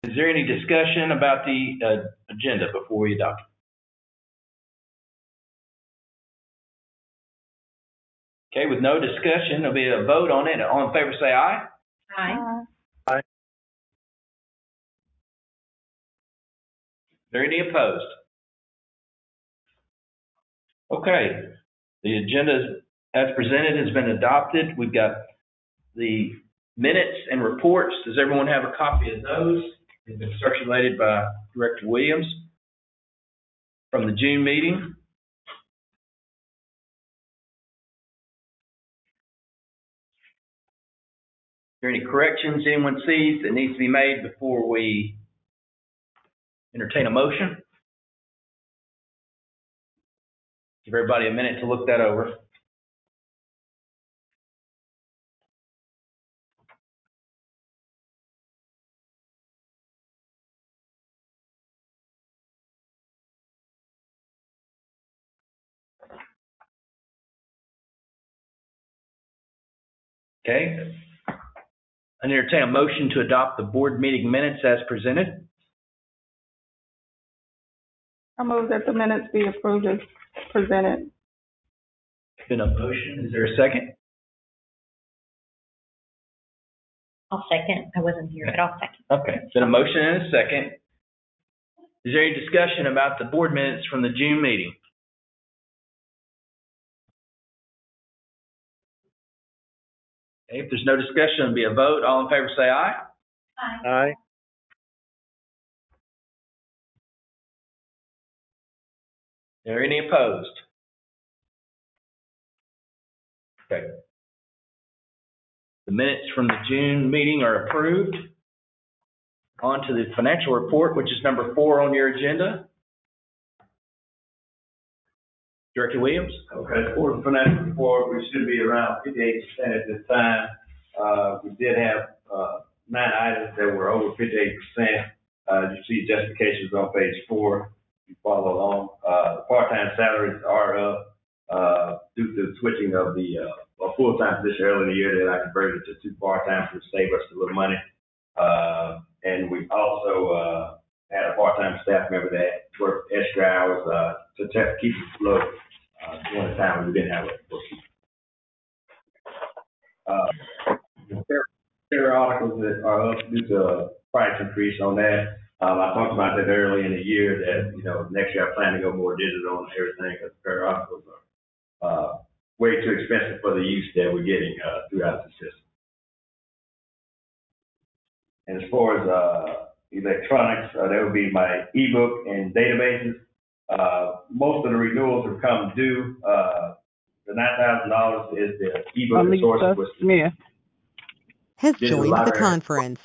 Is there any discussion about the agenda before we adopt it? Okay, with no discussion, there'll be a vote on it. All in favor say aye. Aye. Aye. Is there any opposed? Okay, the agenda as presented has been adopted. We've got the minutes and reports. Does everyone have a copy of those? They've been circulated by Director Williams from the June meeting. Are there any corrections anyone sees that needs to be made before we entertain a motion? Give everybody a minute to look that over. Okay. I entertain a motion to adopt the board meeting minutes as presented. I move that the minutes be approved as presented. Been a motion. Is there a second? I'll second. I wasn't here, but I'll second. Okay. Been a motion and a second. Is there any discussion about the board minutes from the June meeting? Okay, if there's no discussion, it'll be a vote. All in favor say aye. Aye. Aye. Are there any opposed? Okay. The minutes from the June meeting are approved. On to the financial report, which is number 4 on your agenda. Director Williams? Okay, for the financial report, we should be around 58% at this time. We did have 9 items that were over 58%. You see justifications on page 4. You follow along. The part-time salaries are up due to the switching of the full-time position earlier in the year that I converted to 2 part-time to save us a little money. And we also had a part-time staff member that worked extra hours to keep it afloat during the time we didn't have a bookkeeper. There are articles that are up due to a price increase on that. I talked about that early in the year that, next year I plan to go more digital on everything because the articles are way too expensive for the use that we're getting throughout the system. And as far as electronics, that would be my ebook and databases. Most of the renewals have come due. The $9,000 is the ebook and sources, which Smith has digital joined the library, conference.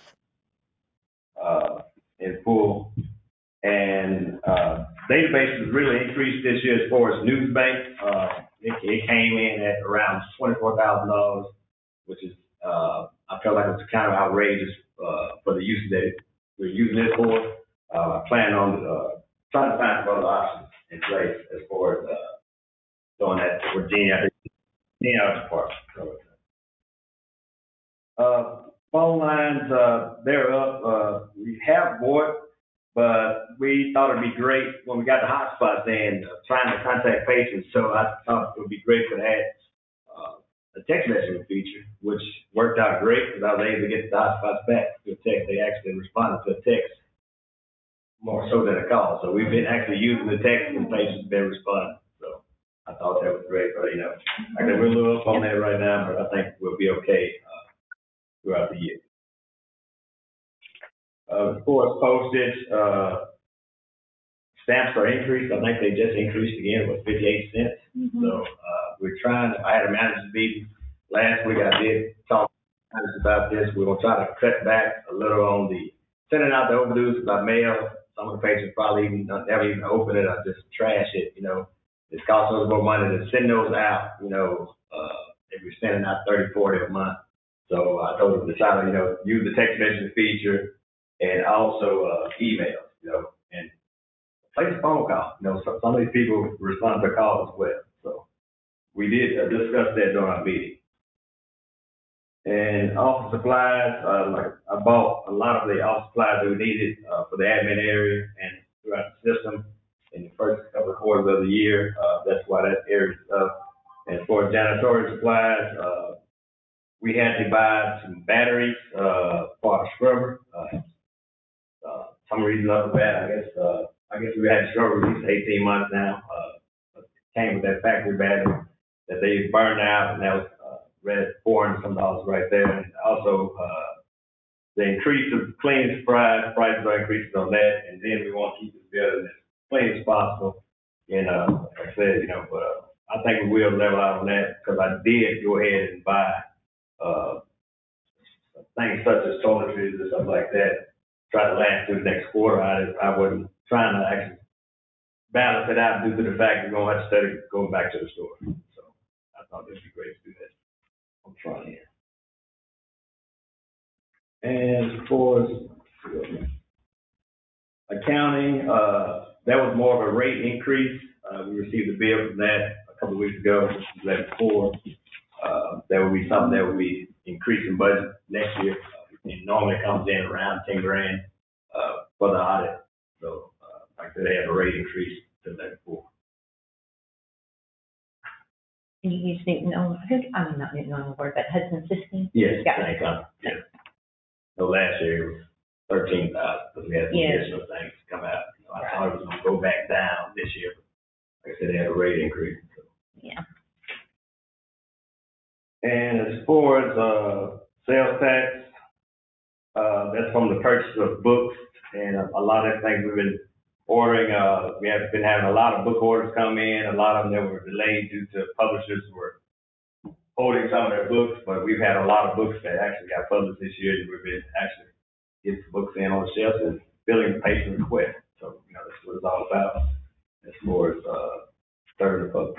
in full. And databases really increased this year as far as Newsbank. It came in at around $24,000, which is, I felt like it's kind of outrageous for the use that we're using it for. I plan on trying to find some other options in place as far as doing that for Virginia Department. Phone lines, they're up. We have VoIP, but we thought it'd be great when we got the hotspots in, trying to contact patients. So I thought it would be great to add a text messaging feature, which worked out great because I was able to get the hotspots back to a text. They actually responded to a text more so than a call. So we've been actually using the text and patients have been responding. So I thought that was great. But, I think we're a little up on that right now, but I think we'll be okay throughout the year. Of course, postage, stamps are increased. I think they just increased again with 58 cents. Mm-hmm. So we're trying to, I had a manager's meeting last week. I did talk about this. We're going to try to cut back a little on the sending out the overdues by mail. Some of the patients probably never even open it. I just trash it. It's costing us more money to send those out, if we're sending out 30, 40 a month. So I told them to try to, use the text messaging feature and also emails, and place a phone call. Some of these people respond to calls as well. So we did discuss that during our meeting. And office supplies, like I bought a lot of the office supplies that we needed, for the admin area and throughout the system in the first couple of quarters of the year. That's why that area is up. And for janitorial supplies, we had to buy some batteries, for our scrubber. Some reason other than that, I guess we had scrubber at least 18 months now. Came with that factory battery that they burned out, and that was, read $400 some right there. And also, the increase of cleaning supplies, prices are increasing on that, and then we want to keep this building as clean as possible. And, like I said, but, I think we will level out on that, because I did go ahead and buy, things such as toiletries and stuff like that, try to last through the next quarter. I wasn't trying to actually balance it out due to the fact we're going to have to study going back to the store. So I thought it'd be great to do that on front here. And as far as accounting, that was more of a rate increase. We received a bill from that a couple of weeks ago, that before. That would be something that would be increasing budget next year. It normally comes in around 10 grand, for the audit. So, like I said, they have a rate increase to that before. And you use Newton on, not Newton on the word, but Hudson System? Yes, Yeah. same company, yes. So last year it was 13,000, because we had some Yes. additional things come out. I thought it was gonna go back down this year, but like I said, they had a rate increase, so. Yeah. And as far as, sales tax, that's from the purchase of books, and a lot of things we've been ordering. We have been having a lot of book orders come in, a lot of them that were delayed due to publishers were holding some of their books, but we've had a lot of books that actually got published this year, and we've been actually getting books in on the shelves and filling the patient request. So, that's what it's all about as far as, serving the public.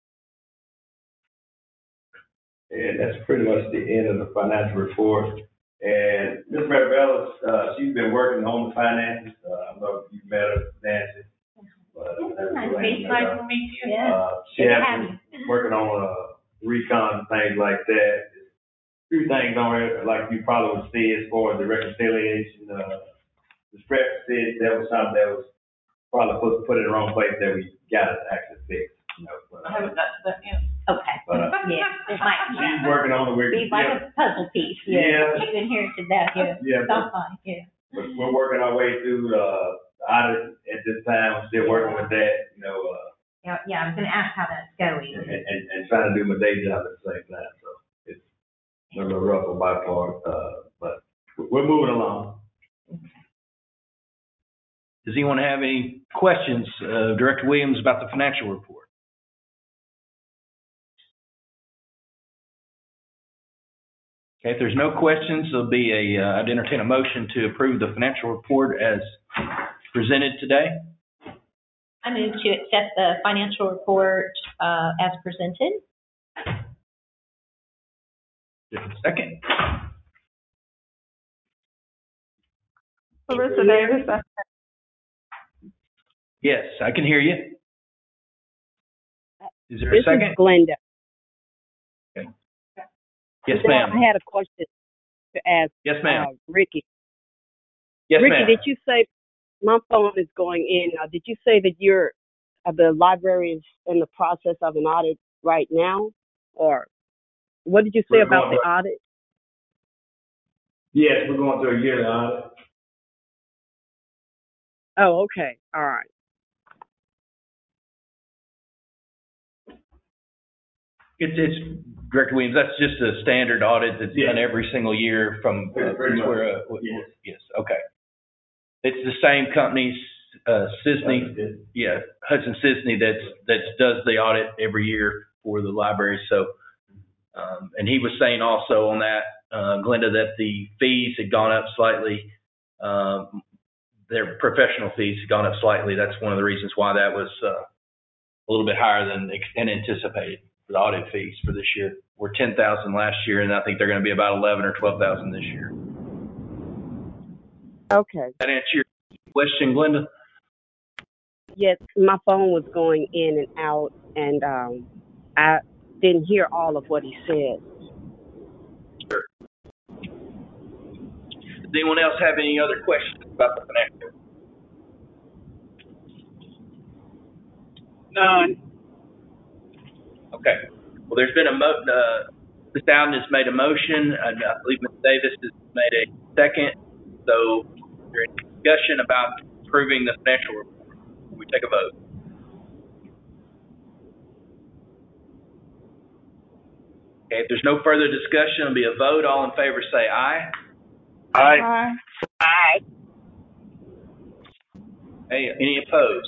And that's pretty much the end of the financial report. And Ms. Marabella, she's been working on the finances. I don't know if you've met her, Nancy. But, Nice to meet you. Yeah. she has been working on, recon and things like that. A few things on there, like you probably would see as far as the reconciliation, discrepancies. That was something that was probably put in the wrong place that we got to actually fix. But, I haven't got to that yet. Okay. But, Yeah, it might she's working on it. be like a puzzle piece. Yeah. You inherited that, yeah. Yeah, That's fine, yeah. we're working our way through the audit at this time. I'm still working with that, Yeah, I was gonna ask how that's going. and trying to do my day job at the same time. So it's a little rough on my part, but we're moving along. Does anyone have any questions, Director Williams, about the financial report? Okay, if there's no questions, I'd entertain a motion to approve the financial report as presented today. I move to accept the financial report, as presented. Second. Clarissa Davis, Yes, I can hear you. Is there a This second? is Glenda. Yes, So ma'am. I had a question to ask Yes, ma'am. Ricky. Yes, Ricky, ma'am. did you say my phone is going in? Did you say that the library is in the process of an audit right now, or what did you say We're about going the audit? Yes, we're going through a yearly audit. Oh, okay, all right. It's Director Williams. That's just a standard audit that's Yes. done every single year from. Pretty much. Yes. Yes. Okay. It's the same company, Sisney. Yeah, Hudson Sisney that does the audit every year for the library. So, and he was saying also on that, Glenda, that the fees had gone up slightly. Their professional fees had gone up slightly. That's one of the reasons why that was a little bit higher than anticipated for the audit fees for this year. We're 10,000 last year, and I think they're going to be about 11 or 12,000 this year. Okay. That answer your question, Glenda? Yes, my phone was going in and out, and I didn't hear all of what he said. Does anyone else have any other questions about the financial? None. Okay. Well, there's been Ms. Dowden has made a motion, and I believe Ms. Davis has made a second. So, is there any discussion about approving the financial report? Will we take a vote? Okay, if there's no further discussion, it'll be a vote. All in favor say aye. Aye. Aye. Hey, any opposed?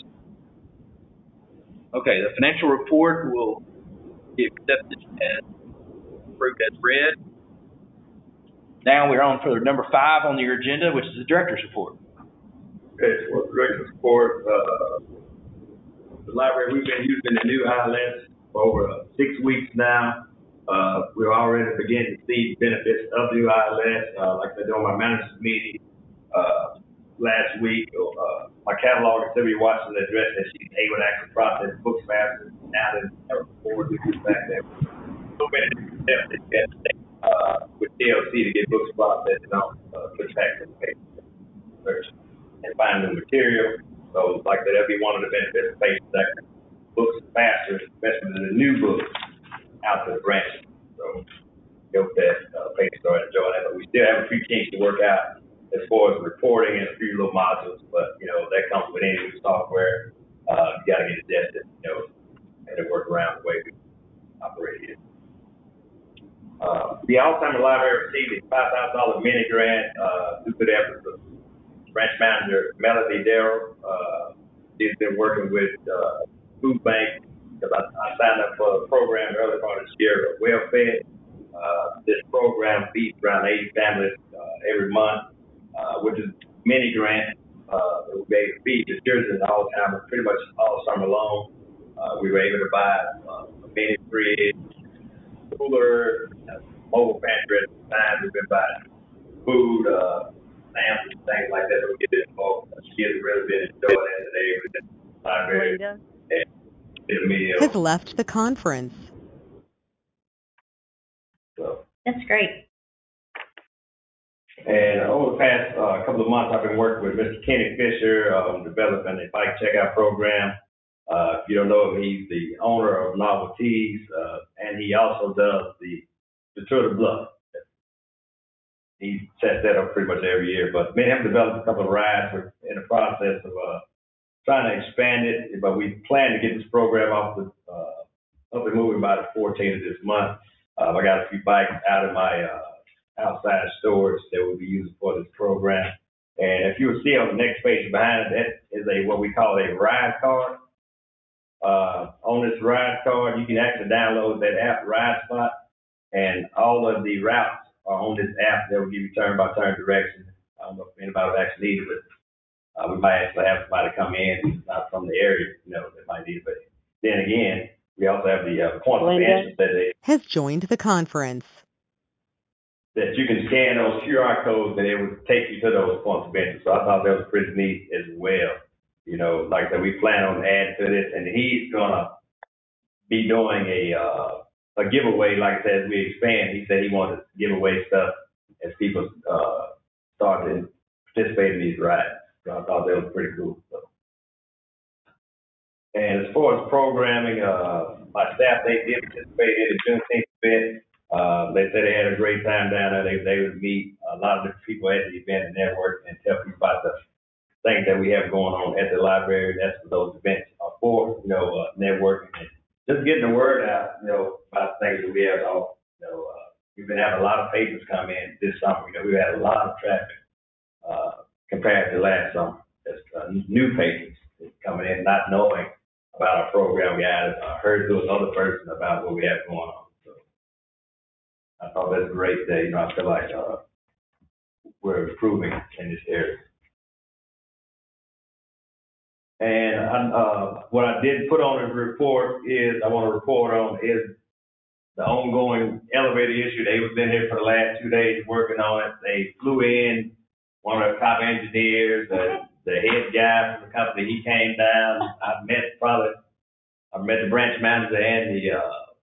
Okay, the financial report will be accepted as approved as read. Now we're on for number 5 on your agenda, which is the director's report. Okay, so director's report, the library, we've been using the new ILS for over 6 weeks now. We're already beginning to see the benefits of the new ILS. Like I said, during my manager's meeting last week, my catalog is still be watching the address that she's able to actually process books faster now than ever before. Due to the fact that so many steps that you have to take with TLC to get books processed and on put back to the paper search and find new material. So, like I said, that'll be one of the benefits of patients that books faster, especially the new books out to the branches. So, hope that patients are enjoying that. But we still have a few kinks to work out as far as reporting and a few little modules. But, that comes with any new software. You got to get adjusted, and to work around the way we operate here. The Alzheimer's Library received a $5,000 mini grant due to the efforts of branch manager Melody Darrell. She's been working with Food Bank because I signed up for a program earlier part of this year, WellFed. This program feeds around 80 families every month, which is mini grant. It will be able to feed the children all the time, pretty much all summer long. We were able to buy a mini fridge, cooler, mobile pantry at the time. We've been buying food, lamps, and things like that. So we get this involved. Kids have really been enjoying it today with the library and the media. Has left the conference. So. That's great. And over the past couple of months, I've been working with Mr. Kenny Fisher developing a bike checkout program. If you don't know him, he's the owner of Novelties, and he also does the Tour de Bluff. He sets that up pretty much every year. But me and him developed a couple of rides. We're in the process of trying to expand it, but we plan to get this program up and moving by the 14th of this month. I got a few bikes out of my outside storage that we'll be using for this program. And if you will see on the next page behind it, that is what we call a ride card. On this ride card, you can actually download that app, Ride Spot, and all of the routes are on this app that will give you turn-by-turn directions. I don't know if anybody would actually need it, but we might actually have somebody come in who's not from the area, that might need it. But then again, we also have the points of interest has joined the conference. That you can scan those QR codes and it would take you to those points of interest. So I thought that was pretty neat as well. Like I said, we plan on adding to this, and he's gonna be doing a giveaway. Like I said, as we expand, he said he wanted to give away stuff as people start to participate in these rides. So I thought that was pretty cool. So. And as far as programming, my staff, they did participate in the Juneteenth event. They said they had a great time down there. They would meet a lot of different people at the event and network and tell people about the things that we have going on at the library. That's what those events are for, networking and just getting the word out, about the things that we have on. We've been having a lot of papers come in this summer. We've had a lot of traffic compared to last summer. There's new patients coming in, not knowing about our program. We had heard through another person about what we have going on. So I thought that's great that, I feel like we're improving in this area. And what I did put on the report I want to report on is the ongoing elevator issue. They was in here for the last 2 days working on it. They flew in one of the top engineers, the head guy from the company. He came down. I met the branch manager and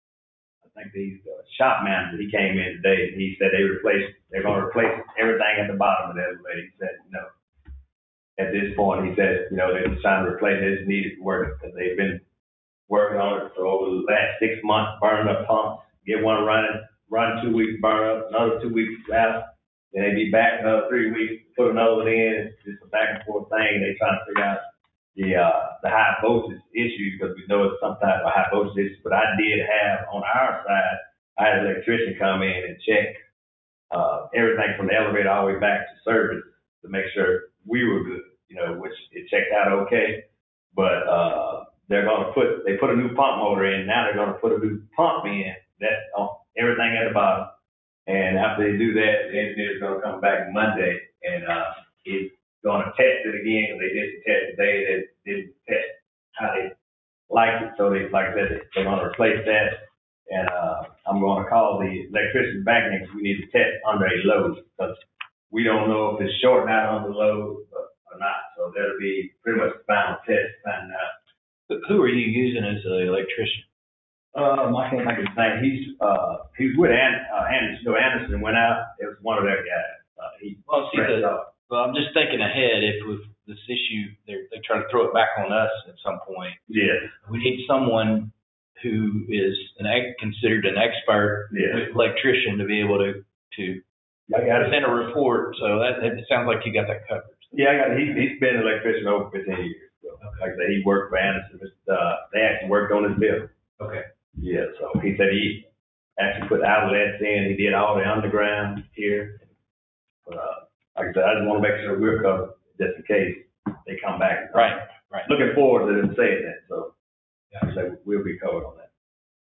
the shop manager. He came in today and he said they're going to replace everything at the bottom of the elevator. He said, you know, at this point, he said, you know, they're just trying to replace it. It's needed work because they've been working on it for over the last 6 months, burning up pumps, get one running, run 2 weeks, burn up, another 2 weeks out. Then they be back another 3 weeks, put another one in. It's just a back and forth thing. They trying to figure out the high voltage issue because we know it's some type of high voltage issue. But I did have on our side, I had an electrician come in and check everything from the elevator all the way back to service to make sure we were good, you know, which it checked out okay. But they put a new pump motor in. Now they're going to put a new pump in. That's on everything at the bottom. And after they do that, the engineer's going to come back Monday and he's going to test it again. They did the test today. They didn't test how they like it. So they, like I said, they're going to replace that. And I'm going to call the electrician back in because we need to test under a load because we don't know if it's shorting out under load or not. So that'll be pretty much the final test finding out. Who are you using as an electrician? I can't think of his name. He's with Anderson. So Anderson went out. It was one of their guys. Well, I'm just thinking ahead. If with this issue, they try to throw it back on us at some point. Yeah. We need someone who is considered an expert electrician to be able to present a report. So that sounds like you got that covered. Yeah, he's been an electrician over 15 years. So, like I said, he worked for Anderson. They actually worked on his building. Okay. Yeah, so he said he actually put outlets in. He did all the underground here. But like I said, I just want to make sure we're covered just in case they come back. Right. Looking forward to them saying that. So like I said, we'll be covered on that.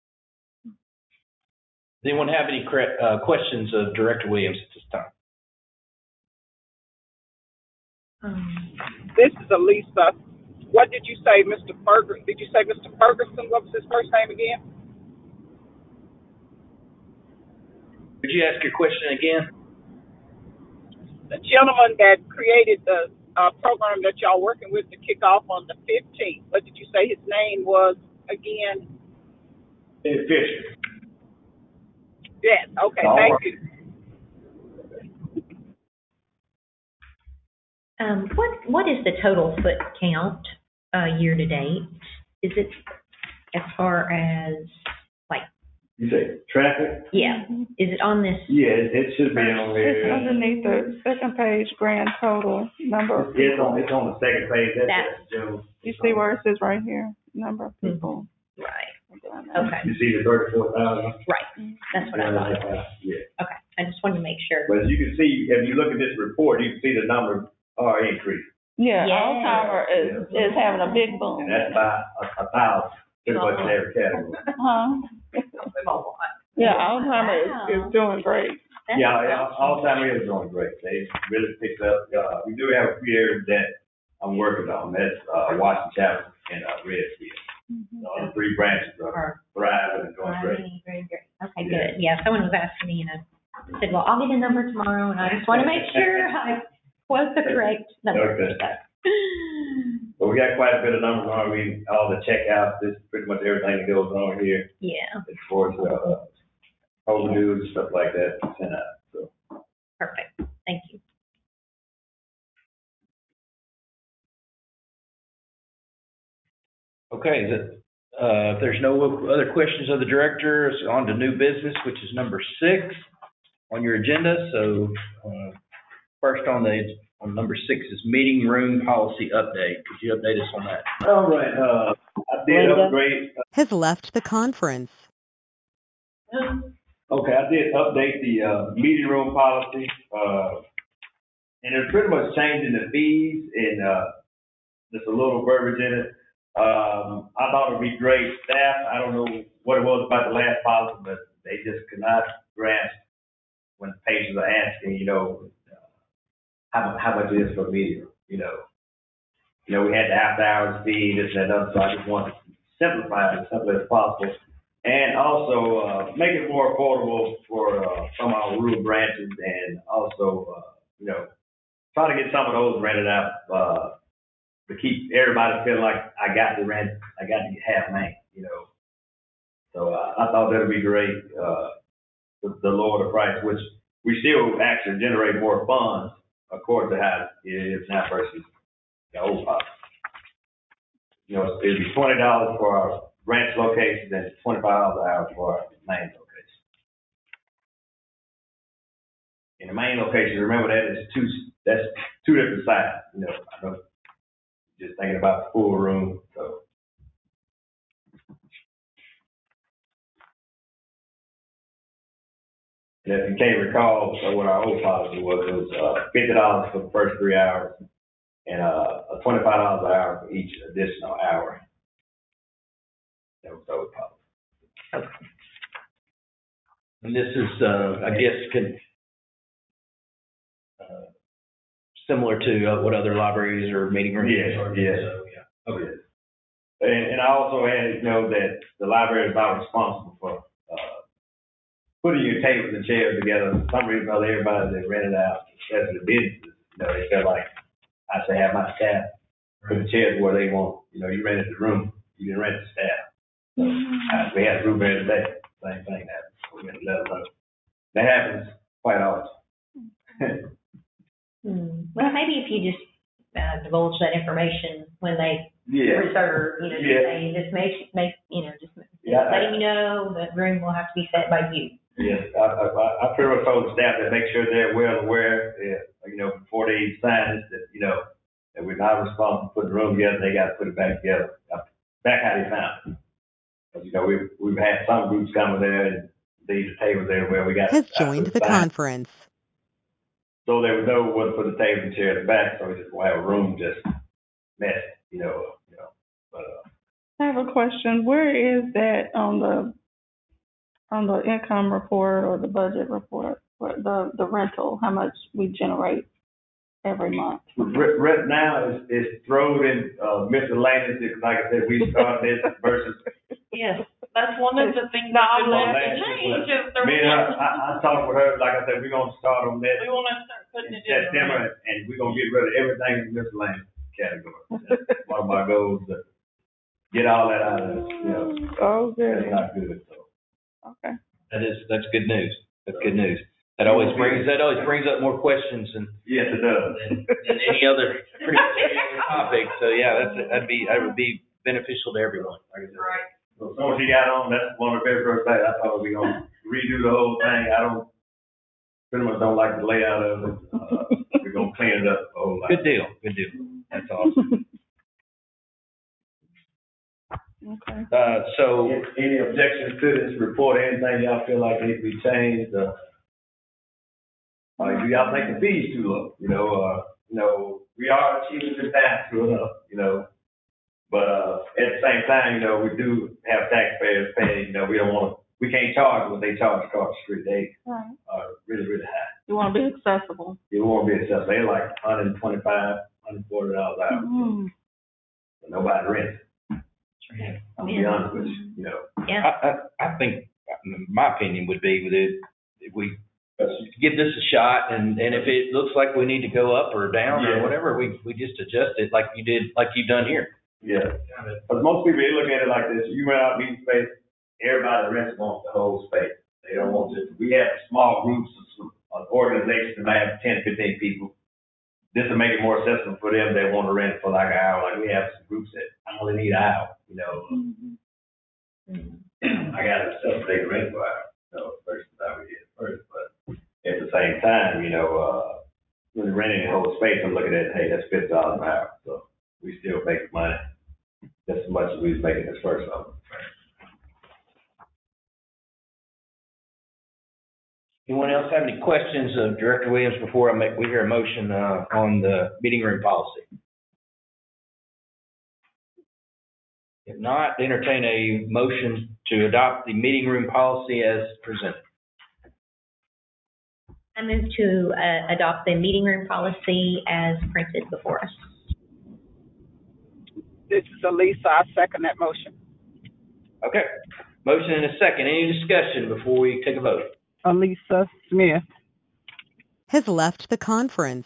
Does anyone have any questions of Director Williams at this time? This is Elisa. What did you say, Mr. Ferguson? Did you say Mr. Ferguson? What was his first name again? Could you ask your question again? The gentleman that created the program that y'all working with to kick off on the 15th. What did you say his name was again? Fisher. Yes. Okay. Thank you. What is the total foot count year to date? Is it as far as like? You say traffic? Yeah. Is it on this? Yeah, it should be on It's there. underneath the second page, grand total number of It's people. on the second page. That's Joe. You see where it says right here, number of people. Right. Okay. Okay. You see the 34,000? Right. That's what I thought. Yeah. Okay. I just wanted to make sure. But as you can see, if you look at this report, you can see the numbers are increasing. Yeah, Yes. Alzheimer is having a big boom. And that's by 1,000, pretty much in every category. Huh? Yeah, Alzheimer is doing great. That's Yeah, Alzheimer is doing great. They really picked up. We do have a few areas that I'm working on. That's Washington Chapel and Redfield. The 3 branches are thriving and doing great. Very great. Okay, good. Yeah, someone was asking me, and I said, well, I'll get a number tomorrow, and I just want to make sure I quote the correct number. Okay. So. But we got quite a bit of numbers on. All the checkouts, this is pretty much everything that goes on here Yeah, as far as overdue and stuff like that sent out. So. perfect. Thank you. Okay, if there's no other questions of the director, it's on to new business, which is number 6 on your agenda. So first on number 6 is meeting room policy update. Could you update us on that? All right. I did upgrade. Has left the conference. Okay, I did update the meeting room policy, and it's pretty much changing the fees and just a little verbiage in it. I thought it'd be great. Staff, I don't know what it was about the last policy, but they just could not grasp when patients are asking, how much it is for a meeting room, we had the after hours fee, this and that, other, so I just wanted to simplify it as simple as possible. And also, make it more affordable for, some of our rural branches and also, try to get some of those rented out, to keep everybody feeling like I got to rent, I got to have mine, So, I thought that'd be great, the lower the price, which we still actually generate more funds according to how it is now versus the old policy. You know, it'd be $20 for our branch locations and $25 an hour for our main location. In the main location, remember that's two different sides. You know, I know just thinking about the full room, so. And if you can't recall, so what our old policy was, it was $50 for the first 3 hours and $25 an hour for each additional hour. That was the old policy. And this is, I guess, similar to what other libraries or meeting rooms are. Yeah. So, yeah. Okay. And I also added, you know, that the library is not responsible for putting your tables and chairs together. For some reason, everybody that rented out, especially the businesses, you know, they felt like I should have my staff put the chairs where they want. You know, you rented the room, you didn't rent the staff. So, we had a group there today, same thing happened. So we had to let them know. That happens quite often. Well, maybe if you just divulge that information when they reserve, you know, just say, just letting you know the room will have to be set by you. Yes, I pretty much told the staff that make sure they're well aware, you know, before they sign this, that, you know, that we're not responsible for putting the room together, they got to put it back together, back how they found it. Because, you know, we've had some groups coming there and leave the table there where we got. Has joined the conference. So they would know what to put the table and chair at the back, so we just won't have a room just messy, you know. But I have a question. Where is that on the income report or the budget report for the rental? How much we generate every month? Right now is thrown in miscellaneous. Like I said, we started this versus. Yes, that's one of the things that we want to change. I talked with her. Like I said, we're gonna start on that. We want to start putting it in September, and we're gonna get rid of everything in the miscellaneous category. That's one of my goals to get all that out of it. You know, good. That's not good. So. Okay. That's good news. That's good news. That always brings up more questions than yes, it does. than any other pretty much any other topic. So yeah, that would be beneficial to everyone. Like I said. Right. So she got on, that's one of the very first things I thought we gonna redo the whole thing. I pretty much don't like the layout of it. We're gonna clean it up a whole lot. Good deal. That's awesome. Okay. So any objections to this report, anything y'all feel like needs to be changed? Do y'all think the fees too low? You know, we are achieving the tax to enough, you know. But at the same time, you know, we do have taxpayers paying. You know, we can't charge what they charge across the street. They are really, really high. You want to be accessible. You want to be accessible. They're like $125, $140 an hour. But nobody rents. I'll be honest with you. You know. Yeah. I think my opinion would be that if we give this a shot, and if it looks like we need to go up or down or whatever, we just adjust it like you've done here. Yeah, because most people, they look at it like this. You rent out meeting space, everybody rents wants the whole space. They don't want to. We have small groups of organizations that might have 10, 15 people. Just to make it more accessible for them, they want to rent for like an hour. Like we have some groups that I only need an hour, you know. I got to separate the rent for an hour, you know, versus how we did it first. But at the same time, you know, when you're renting the whole space, I'm looking at, hey, that's $50 an hour. So we still make money just as much as we was making this first one. Anyone else have any questions of Director Williams before we hear a motion on the meeting room policy? If not, entertain a motion to adopt the meeting room policy as presented. I move to adopt the meeting room policy as printed before us. This is Elisa. I second that motion. Okay. Motion and a second. Any discussion before we take a vote? Elisa Smith. Has left the conference.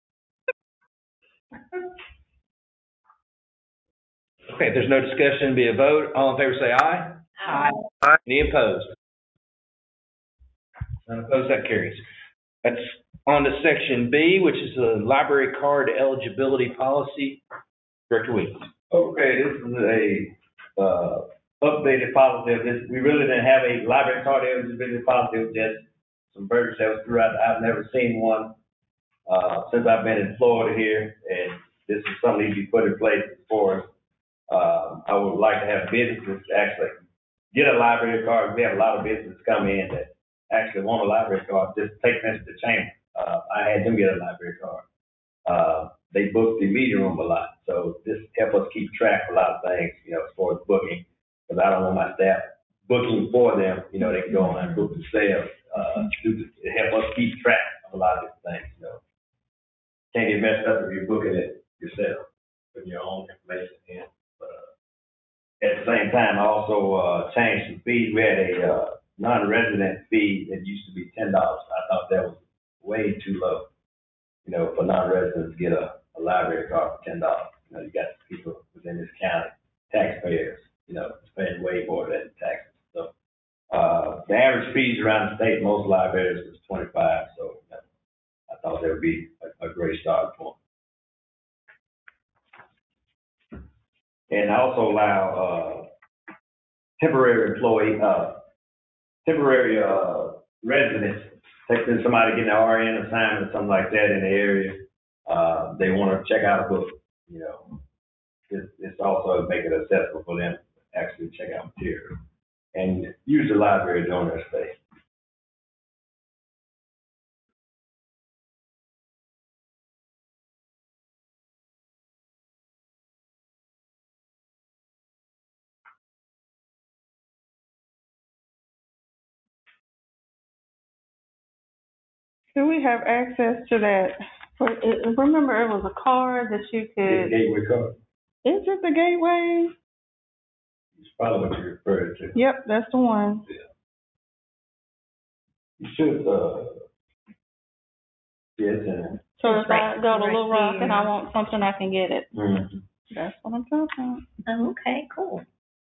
Okay, if there's no discussion, be a vote. All in favor say aye. Aye. Any opposed? None opposed, that carries. That's On to section B, which is the library card eligibility policy. Director Williams. Okay, this is a, updated policy of this. We really didn't have a library card eligibility policy. It was just some verbiage that was throughout. I've never seen one, since I've been in Florida here, and this is something that you put in place for us. I would like to have businesses actually get a library card. We have a lot of businesses come in that actually want a library card, just take them to the chamber. I had them get a library card. They book the meeting room a lot, so this help us keep track of a lot of things, as far as booking, because I don't want my staff booking for them, they can go on and book themselves. It help us keep track of a lot of these things, Can't get messed up if you're booking it yourself, putting your own information in. At the same time, I also changed some fees. We had a non-resident fee that used to be $10. I thought that was way too low, for non-residents to get a library card for $10. You got people within this county, taxpayers, spending way more than taxes. So the average fees around the state, most libraries was 25. So I thought that would be a great start point. And also allow temporary residents, take somebody getting an RN assignment or something like that in the area. They want to check out a book, It's also make it accessible for them to actually check out material and use the library during their stay. Do we have access to that? Remember, it was a card that you could. Gateway card. Is it the Gateway? It's probably what you referred to. Yep, that's the one. Yeah. You should, it's in it. So if I go to Little Rock and I want something, I can get it. Mm-hmm. That's what I'm talking about. Oh, okay, cool.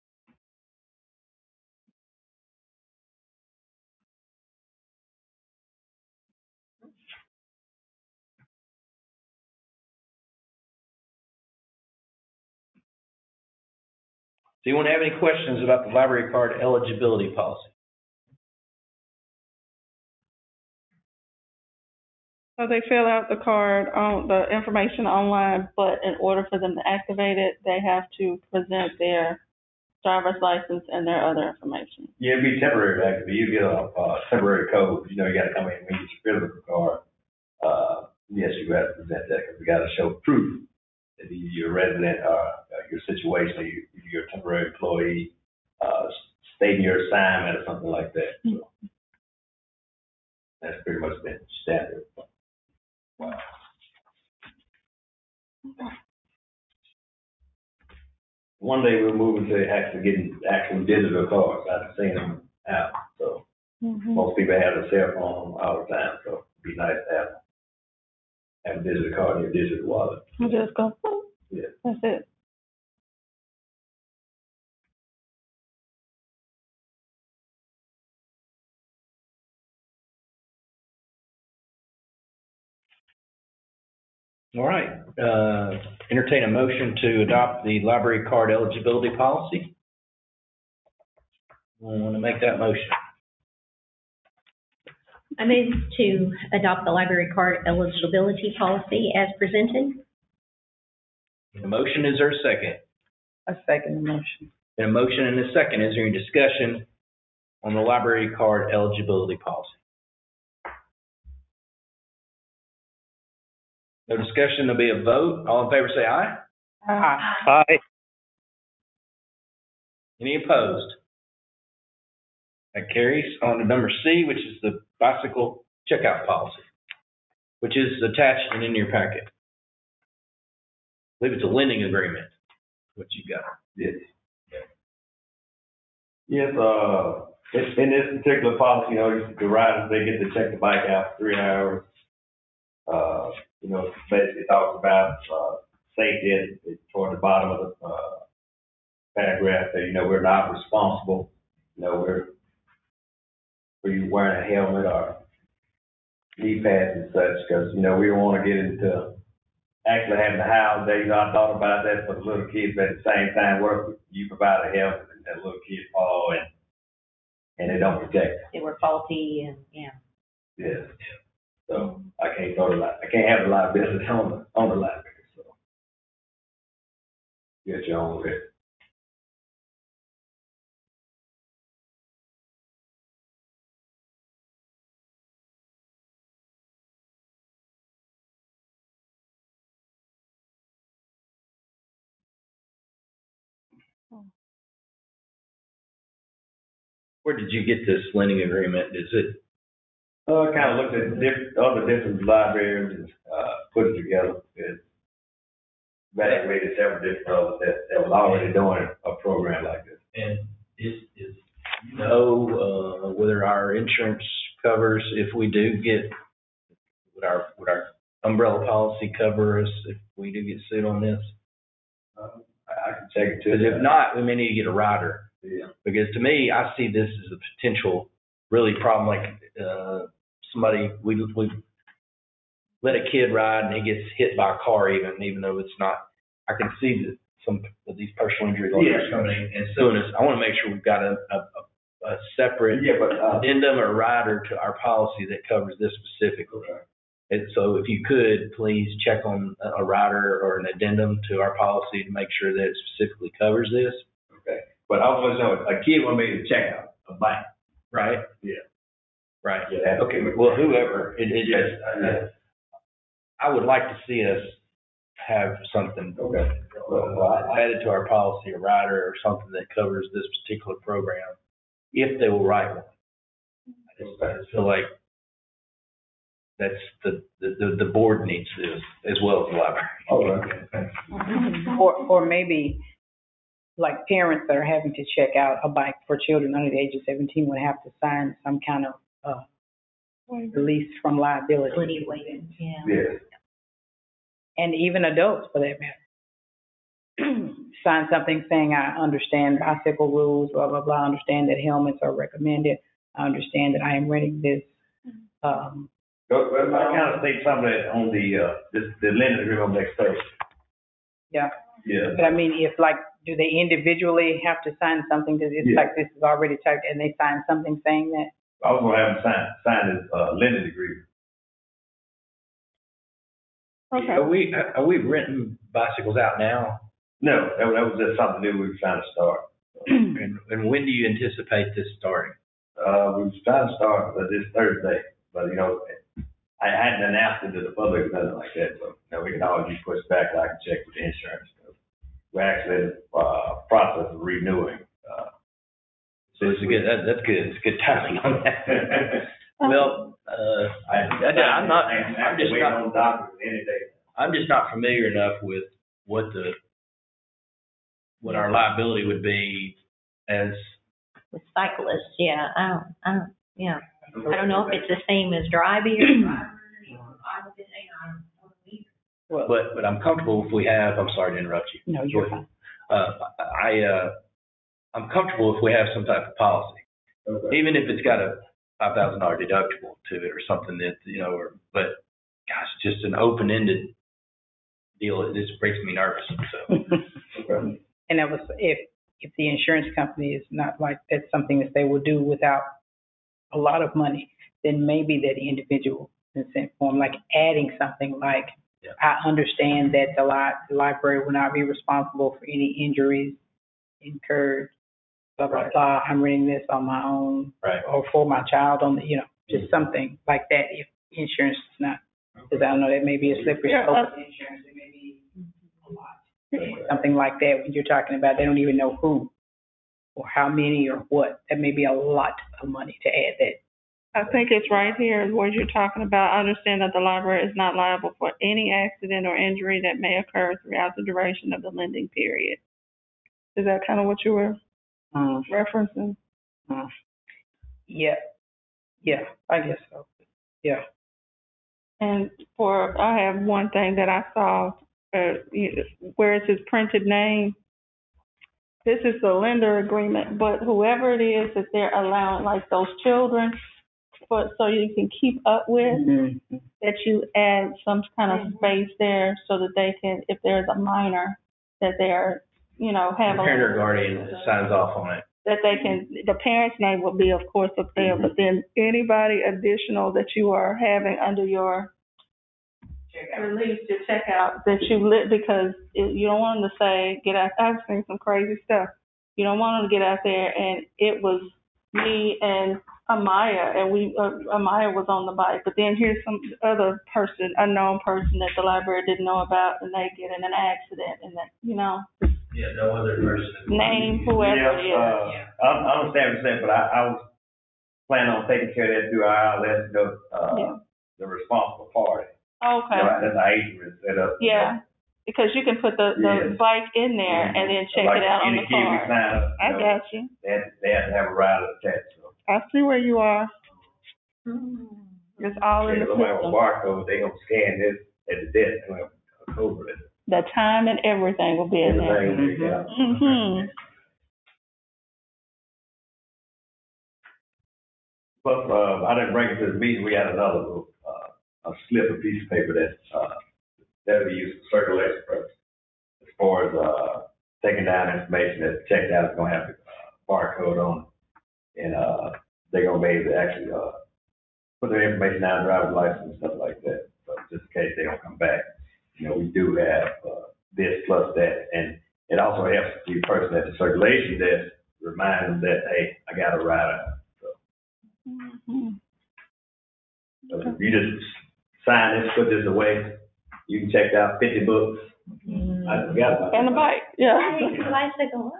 Do you want to have any questions about the library card eligibility policy? So they fill out the card on the information online, but in order for them to activate it, they have to present their driver's license and their other information. Yeah, it'd be temporary, actually. You get a temporary code. You got to come in and use your physical card. Yes, you got to present that because we got to show proof that you're a resident, your situation, you're a temporary employee, stating your assignment or something like that. So that's pretty much been standard. Wow. One day we're moving to actually getting actual digital cards. I've seen them out. So most people have a cell phone all the time. So it'd be nice to have a digital card in your digital wallet. You just go, yeah. That's it. All right. Entertain a motion to adopt the library card eligibility policy. I want to make that motion. I move to adopt the library card eligibility policy as presented. The motion, is there a second? I second the motion. A motion and a second. Is there any discussion on the library card eligibility policy? No discussion, there'll be a vote. All in favor say aye. Aye. Any opposed? That carries. On to number C, which is the bicycle checkout policy, which is attached and in your packet. I believe it's a lending agreement, what you got. Yes. Yes, in this particular policy, the riders, they get to check the bike out for 3 hours. Basically talks about safety toward the bottom of the paragraph that, we're not responsible, for you wearing a helmet or E-pass and such, because, you know, we don't want to get into actually having the house there. You know, I thought about that for the little kids, but at the same time, what if you provide a help and that little kid fall and they don't protect? They were faulty and, yeah. Yes. So I can't have a lot of business on the library, so. Get your own risk. Where did you get this lending agreement? Is it? Kind of looked at different libraries and, put it together. It evaluated several different others that was already doing a program like this. And is whether our insurance covers if we do get, would our umbrella policy cover us if we do get sued on this? I can check it too. Because if not, we may need to get a rider. Yeah. Because to me, I see this as a potential really problem. Like somebody, we let a kid ride and he gets hit by a car, even though it's not. I can see that some of these personal injury lawyers coming in and suing us. I want to make sure we've got a separate addendum or rider to our policy that covers this specifically. Okay. And so if you could, please check on a rider or an addendum to our policy to make sure that it specifically covers this. Okay. But I was going to know, a kid want me to check out a bike. Right? Yeah. Right. Yeah. Okay. Well, whoever. I would like to see us have something added to our policy, a rider or something that covers this particular program, if they will write one. I just feel like that's the board needs this as well as the library. Okay. Or maybe like parents that are having to check out a bike for children under the age of 17 would have to sign some kind of release from liability. Yeah. And even adults for that matter. Sign something saying, I understand bicycle rules, blah, blah, blah. I understand that helmets are recommended. I understand that I am renting this. I kind of state some of that on the lending agreement on the next page. Yeah. Yeah. But I mean, if like, do they individually have to sign something? Because it's like this is already typed and they sign something saying that? I was going to have them sign this lending agreement. Okay. Are we renting bicycles out now? No, that was just something new we were trying to start. And when do you anticipate this starting? We were trying to start this Thursday, but you know, I hadn't announced it to the public or nothing like that. So you know, we can always be pushed back. I can check with the insurance. We're actually in the process of renewing. So it's good. That's good. It's good timing on that. Well, I'm just not familiar enough with what our liability would be as With cyclists, yeah, I don't know if it's the same as driving or but I'm comfortable if we have. I'm sorry to interrupt you. No, you're fine. I'm comfortable if we have some type of policy, even if it's got a $5,000 deductible to it or something that but gosh, just an open-ended deal. It just makes me nervous. So. And that was if the insurance company is not like that's something that they will do without a lot of money, then maybe that individual consent form, like adding something like, I understand that the library will not be responsible for any injuries incurred, blah, blah, blah. I'm renting this on my own or for my child on just something like that if insurance is not, because I don't know, that may be a slippery slope of insurance. It may be a lot. Something like that when you're talking about they don't even know who or how many or what. That may be a lot of money to add that. I think it's right here what you're talking about. I understand that the library is not liable for any accident or injury that may occur throughout the duration of the lending period. Is that kind of what you were referencing? Yeah, I guess so. Yeah. And I have one thing that I saw where it says printed name. This is the lender agreement, but whoever it is that they're allowing, like those children, so you can keep up with, Mm-hmm. that you add some kind of space there so that they can, if there's a minor, that they're, you know, have The a. parent or guardian signs off on it. That they can, the parent's name will be, of course, up there, but then anybody additional that you are having under your release to check out that you lit, because you don't want them to say, get out. I've seen some crazy stuff. You don't want them to get out there and it was me and Amaya, and Amaya was on the bike, but then here's some other person, unknown person that the library didn't know about, and they get in an accident, and that, you know. Yeah, no other person. Name whoever it is. I understand what you're saying, but I was planning on taking care of that through our outlets, the responsible party. Okay. You know, that's how agency is set up. Yeah, because you can put the bike in there and then check it out on the card. I got you. They have to have a rider attached. So. I see where you are. It's all in the system. Have a system. barcode. They gonna scan this at the desk. They have a code for it. The time and everything will be in there. Everything. But I didn't bring it to the meeting. We had another little, a slip, a piece of paper that'll be used for circulation purposes. As far as taking down information that's checked out, it's gonna have the barcode on it, and they're gonna be able to actually put their information down, driver's license and stuff like that. So just in case they don't come back, you know, we do have this plus that, and it also helps the person at the circulation desk remind them that, hey, I got a rider. So if you just sign this, put this away, you can check out 50 books. I forgot about that. And the bike, yeah. Bicycle.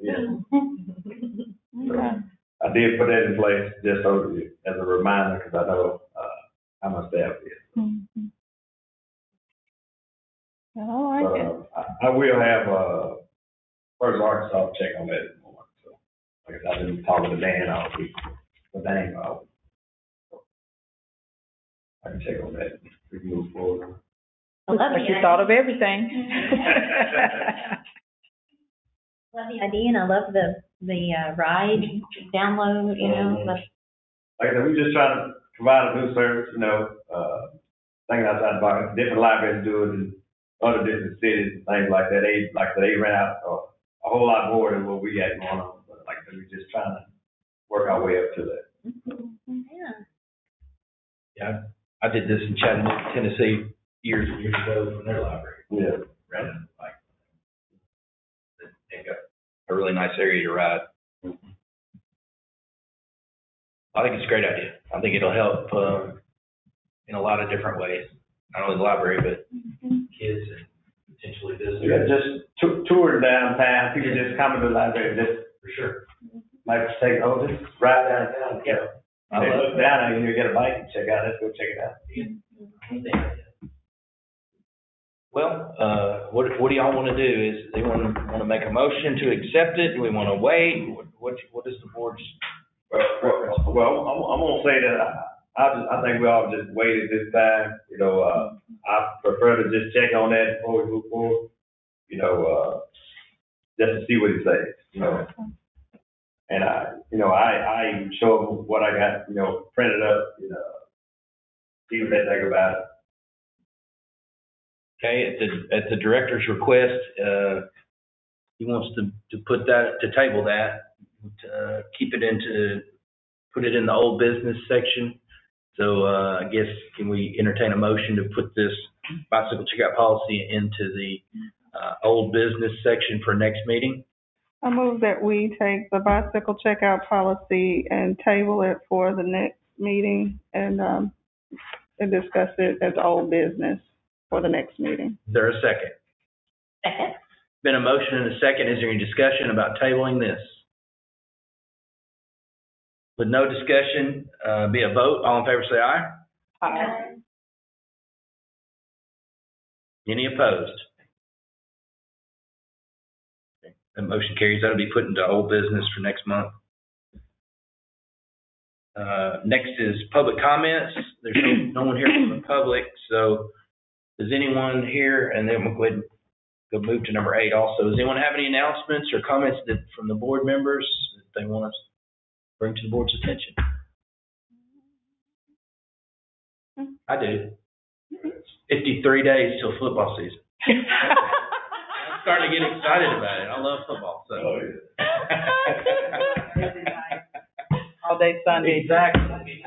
Yeah. So I did put that in place just so as a reminder, because I know how much staff is. Mm-hmm. I like it. I will have First Arkansas check on that in the morning. So like I said, I've been talking to Dan all week. But Dan, I can check on that. We can move forward. Looks like you thought of everything. Love the idea, and I love the ride download. You know, Like I said, we're just trying to provide a new service. You know, thinking outside the box. Different libraries do it in other different cities and things like that. They rent out a whole lot more than what we got going on. But like I said, we're just trying to work our way up to that. Yeah, I did this in Chattanooga, Tennessee, years and years ago from their library. Yeah. Rented like they got a really nice area to ride. I think it's a great idea. I think it'll help in a lot of different ways. Not only the library, but kids and potentially visitors. Yeah, just tour downtown. People just come to the library just For sure. might take just ride downtown. Yeah. They look down and you get a bike and check out. Let's go check it out. Well, what do y'all want to do? Is they want to make a motion to accept it? Do we want to wait? What is the board's preference? Well, I'm gonna say that I think we all just wait at this time. You know, I prefer to just check on that before we move forward. You know, just to see what he says. You know, and I even show them what I got. You know, printed up. You know, see what they think about it. Okay, at the director's request, he wants to table that, put it in the old business section. So I guess, can we entertain a motion to put this bicycle checkout policy into the old business section for next meeting? I move that we take the bicycle checkout policy and table it for the next meeting and discuss it as old business for the next meeting. Is there a second? Second. Been a motion and a second. Is there any discussion about tabling this? With no discussion, be a vote. All in favor say aye. Aye. Any opposed? Okay. That motion carries. That'll be put into old business for next month. Next is public comments. There's no one here from the public, so does anyone here, and then we'll go ahead and go move to number 8 also. Does anyone have any announcements or comments from the board members that they want us to bring to the board's attention? I do. 53 days till football season. I'm starting to get excited about it. I love football, so. All day Sunday. Exactly. Me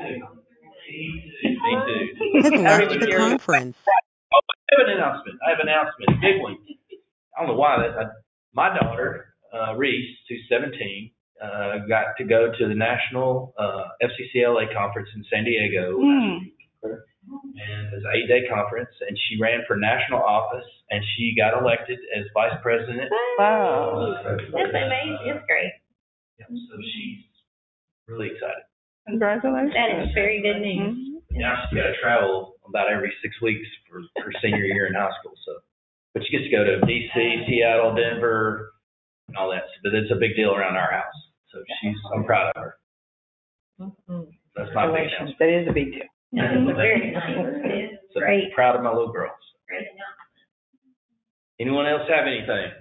too. Has left the conference. I have an announcement. Big one. I don't know why my daughter, Reese, who's 17, got to go to the national FCCLA conference in San Diego last week. And it was an 8-day conference, and she ran for national office, and she got elected as vice president. Wow. That's amazing. It's great. Yeah, so she's really excited. Congratulations. That is very good news. Now she's got to travel about every 6 weeks for her senior year in high school. So, but she gets to go to DC, Seattle, Denver, and all that. But it's a big deal around our house. So I'm proud of her. That's my big announcement. That is a big deal. Very nice. So Great. proud of my little girls. Great announcement. Anyone else have anything?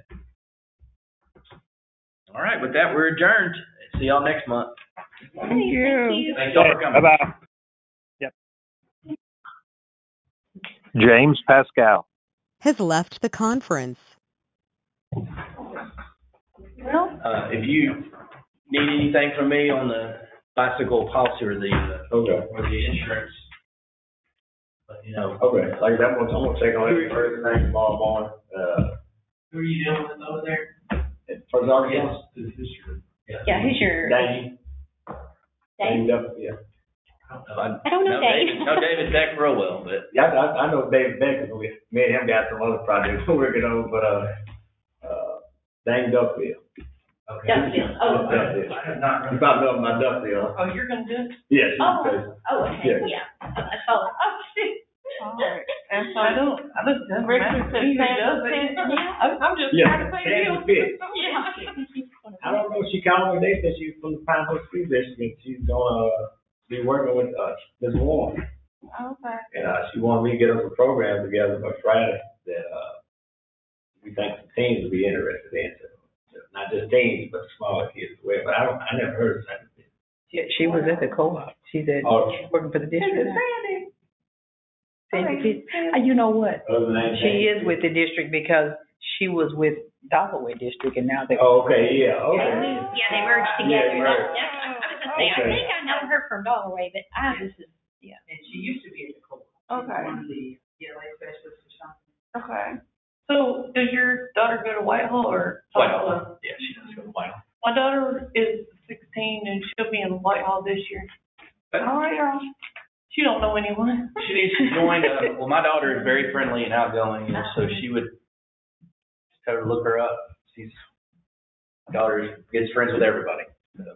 All right, with that, we're adjourned. See y'all next month. Thank you. Thanks all for coming. Bye-bye. Yep. James Pascal. Has left the conference. If you need anything from me on the bicycle policy or the insurance, let me know. Okay, like that one, I'm gonna check on it first thing tomorrow morning. Who are you dealing with over there? First Arkansas? Yeah, who's your? Dave. Duff, yeah. I don't know Dave. No, David Beck real well, but. Yeah, I know David Beck, because me and him got some other projects we're working on, but, Dane Duffield. Okay. Duffield. Oh, Duffield. I have not. You probably know my Duffield. Oh, you're gonna do it? Yeah, she's Oh, crazy. okay, Yeah. yeah. I saw it. Oh, shit. Alright. And so, I don't, Richard said I'm just Yeah, trying to pay Sandy bills. Fitz. Yeah. I don't know, she called me, they said she was from the Pine Bluff School District, and she's gonna be working with, Ms. Warren. okay. And, she wanted me to get us a program together by Friday that, we think some teens would be interested in. So not just teens, but smaller kids as well. But I never heard of Sandy Fitz. Yeah, she was at the co-op. She's working for the district. Sandy Fitz. You know what? Other than that, She is with the district because she was with Dollaway District, and now they. Oh, okay, yeah, okay. Yeah, they merged together. Yeah, they merged. I was gonna say, I think I know her from Dollaway, but this is, yeah. And she used to be at the co-op. Okay. One of the ELA specialists or something. Okay. So, does your daughter go to Whitehall or? Whitehall. Yeah, she does go to Whitehall. My daughter is 16 and she'll be in Whitehall this year. All right, y'all. She don't know anyone. She needs to join. Well, my daughter is very friendly and outgoing, and so she would tell her to look her up. My daughter gets friends with everybody. So,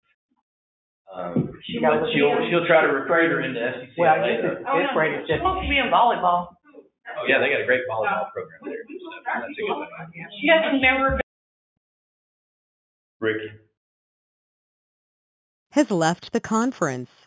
she'll try to recruit her into SCCLA. Well, I guess it's great. It's She just. wants to be in volleyball. Oh yeah, they got a great volleyball program there. So that's a good thing. She has never Ricky. Has left the conference.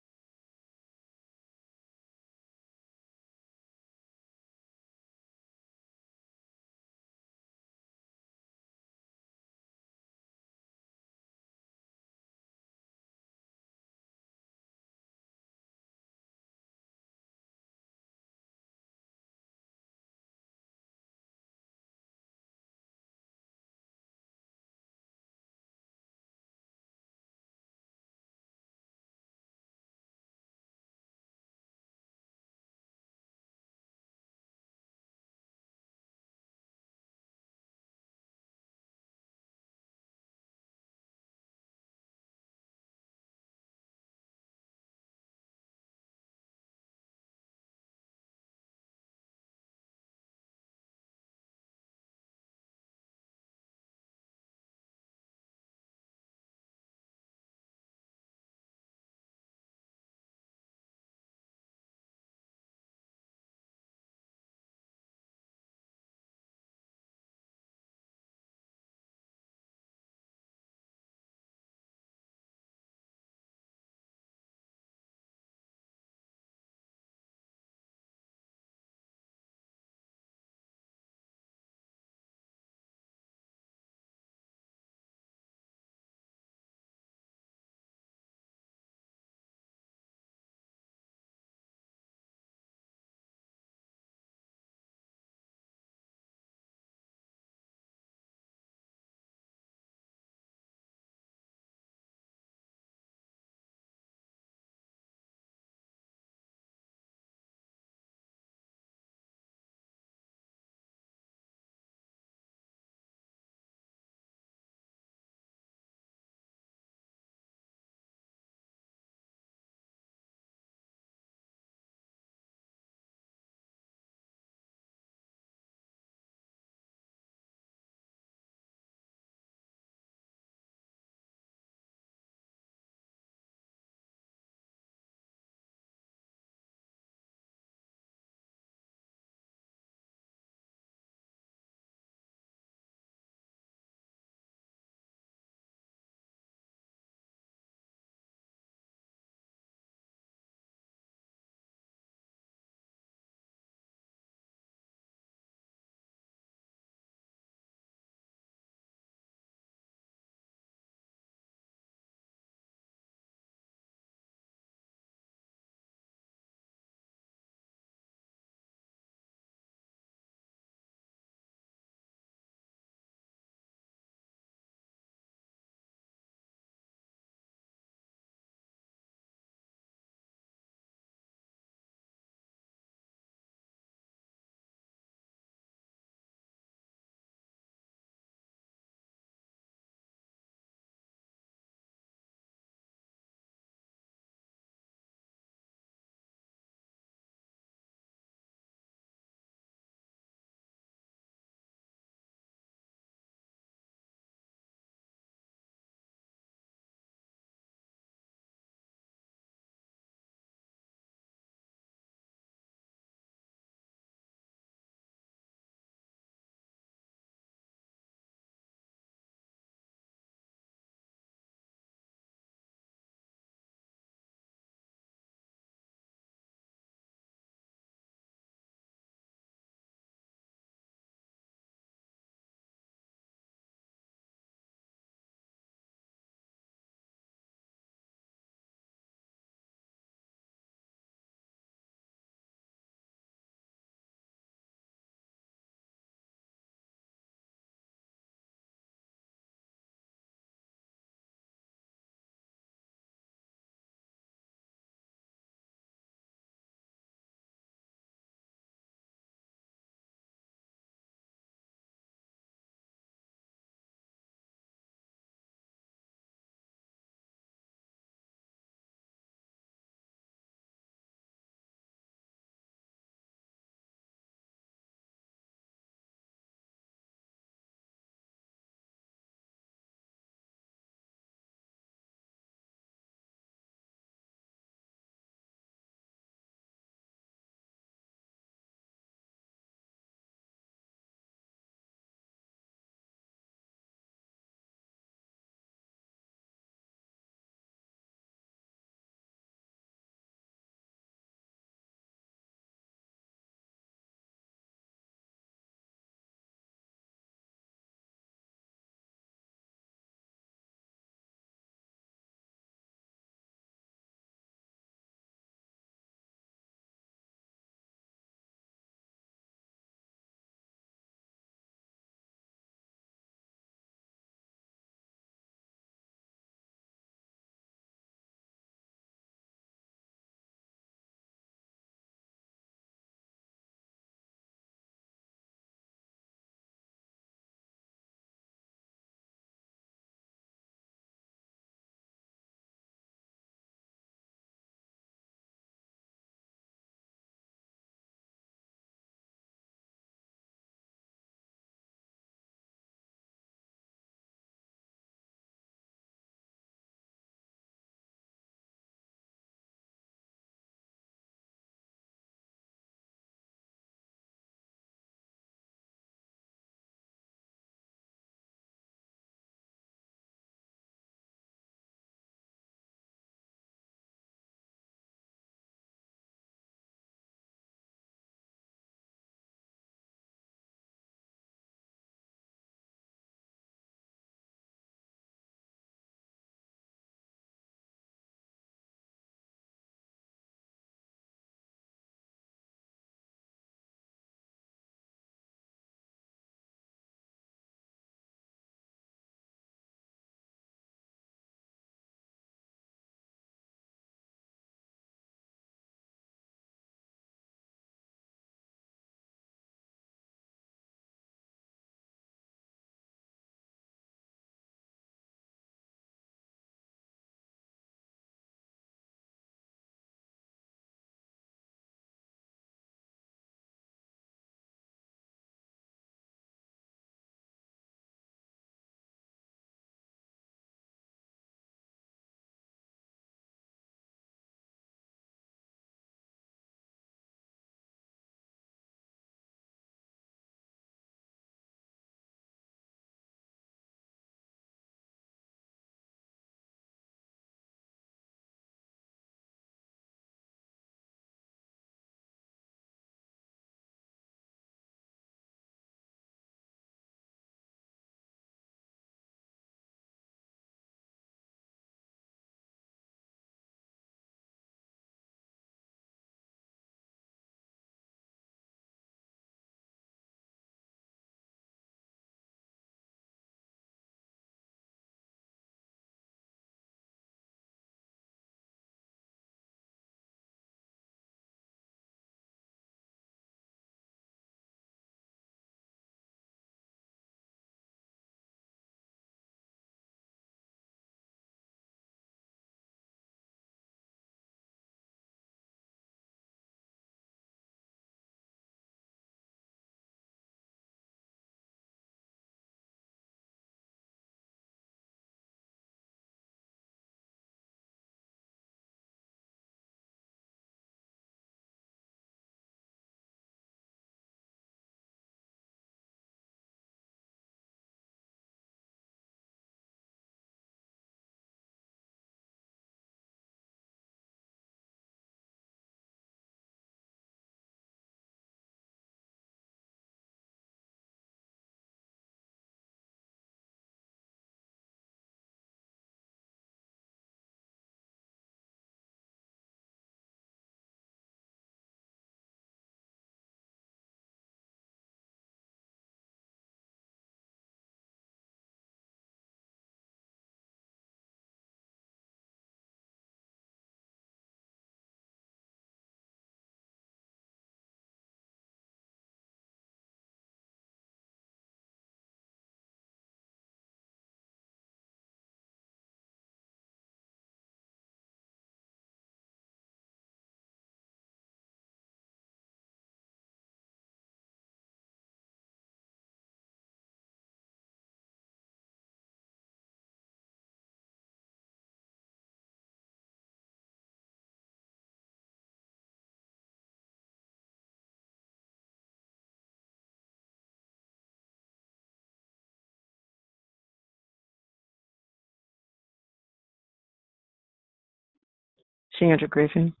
Sandra Griffin.